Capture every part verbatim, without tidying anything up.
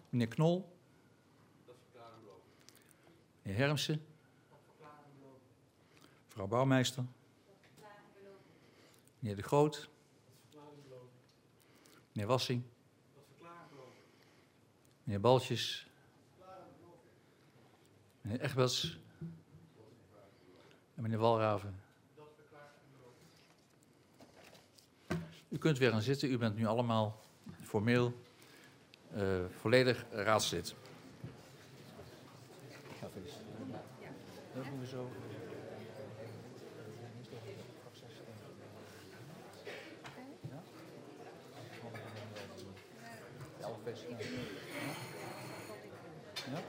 Meneer Knol. Meneer Hermsen. Mevrouw Bouwmeester. Meneer De Groot. Meneer Wassing. Meneer Baltjes. Meneer Egberts. En meneer Walraven. U kunt weer gaan zitten. U bent nu allemaal formeel uh, volledig raadslid. Dat doen we zo. Ja.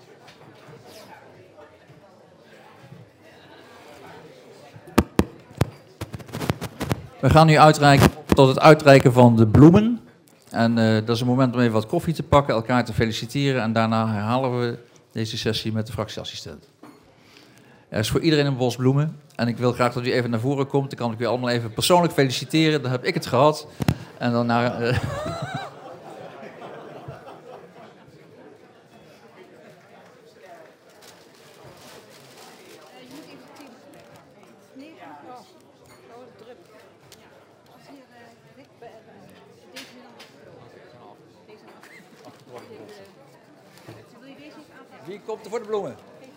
We gaan nu uitreiken tot het uitreiken van de bloemen. En uh, dat is een moment om even wat koffie te pakken, elkaar te feliciteren. En daarna herhalen we deze sessie met de fractieassistent. Er is voor iedereen een bos bloemen. En ik wil graag dat u even naar voren komt. Dan kan ik u allemaal even persoonlijk feliciteren. Dan heb ik het gehad. En dan naar... Uh, Wie komt er voor de bloemen?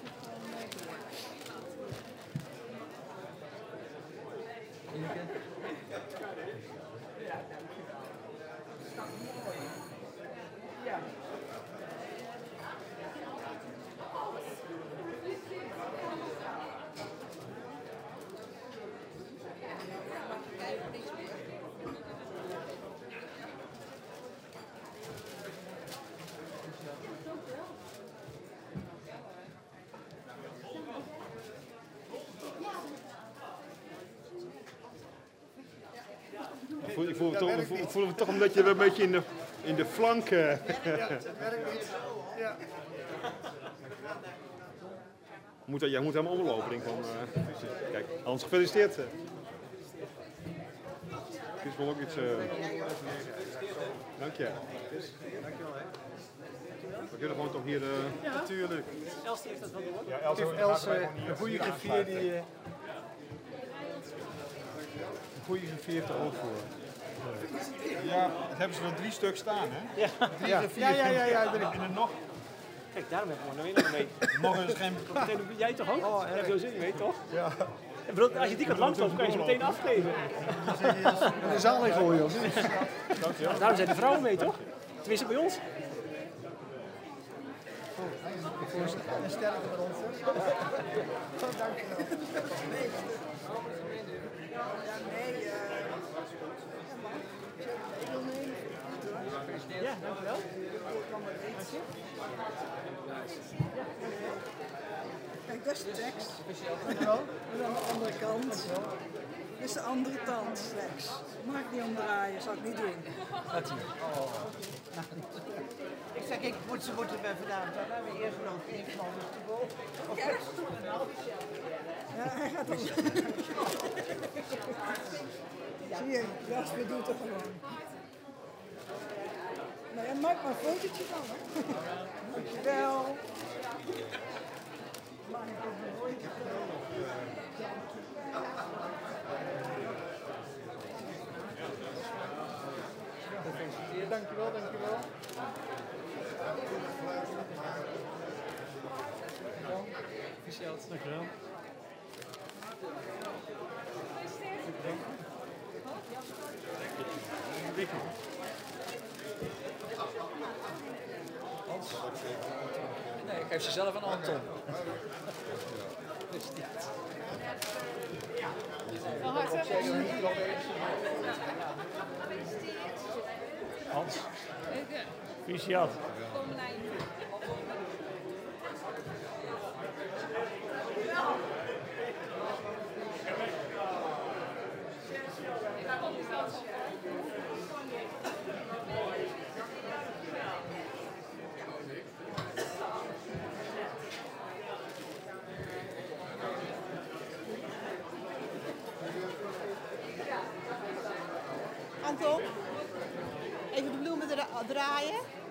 Ik voel, ik voel, ja, toch, ik voel, ik voel toch een beetje, een beetje in de, in de flank. Uh. Ja, dat werkt niet. Ja. Moet, jij moet helemaal omlopen, denk ik. Van, uh, kijk, Hans, gefeliciteerd. Het is wel ook iets... Uh... Dank je. Dank je wel, hè. We kunnen gewoon toch hier... Uh... Ja, natuurlijk. Els heeft dat wel door. Ja, Els, heeft Els uh, een goede griffier die... Uh, een goede griffier heeft er ook voor. Ja, dat hebben ze er drie stuk staan, hè? Ja, drie ja, vier, ja, ja, ja, ja. En er nog... Kijk, daarom heb ik gewoon nog mee. Nog een scherm. Jij toch ook? Oh, ja, zo zin je, weet toch? Ja. Als je die kan langskomen, kan je ze meteen afgeven. In de zaal in gooien, of niet? Ja, daarom zijn de vrouwen mee, toch? Tenminste bij ons. Een sterke met ons. Dank je wel. Ja, dankjewel. Kijk, dat is de tekst. Dankjewel. En aan de andere kant. Dit is de andere tand slechts. Mag ik niet omdraaien, zou ik niet doen. Wat hier? Oh. Ik zeg, ik moet ze moeten bij vandaan. Dan hebben we eerst nog even anders te boven. Ja, hij gaat dan. Zie je, Jasper doet het gewoon. Nou ja, maak maar een fotootje van, hè. Dankjewel. Maak ik ook een rondje. Dankjewel, dankjewel. Officieel, dankjewel. Hans? Nee, ik geef ze zelf aan Anton. Hans. Officieel. Anton, even de bloemen dra draaien.